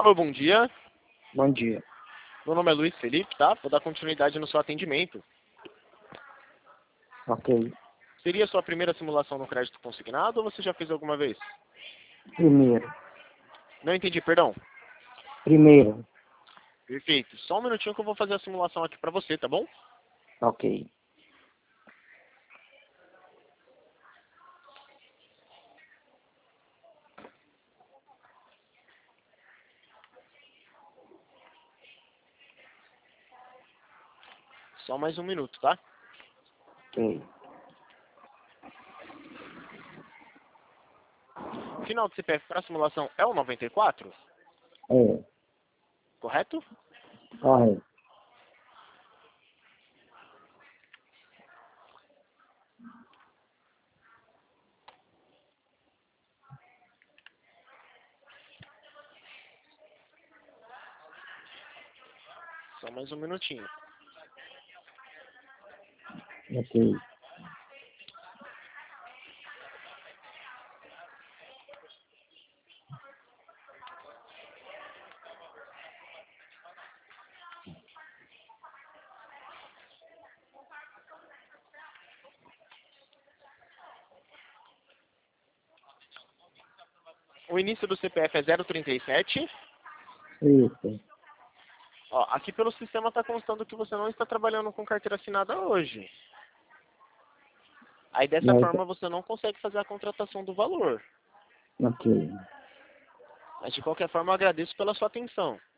Alô, bom dia. Bom dia. Meu nome é Luiz Felipe, tá? Vou dar continuidade no seu atendimento. Ok. Seria a sua primeira simulação no crédito consignado ou você já fez alguma vez? Primeiro. Não entendi, perdão. Primeiro. Perfeito. Só um minutinho que eu vou fazer a simulação aqui pra você, tá bom? Ok. Só mais um minuto, tá? Ok. Final do CPF para a simulação é o 94, É. correto? Correto. Só mais um minutinho. Ok. O início do CPF é 037. Isso. Ó, aqui pelo sistema está constando que você não está trabalhando com carteira assinada hoje. Aí dessa Mas, forma você não consegue fazer a contratação do valor. ok. Mas de qualquer forma eu agradeço pela sua atenção.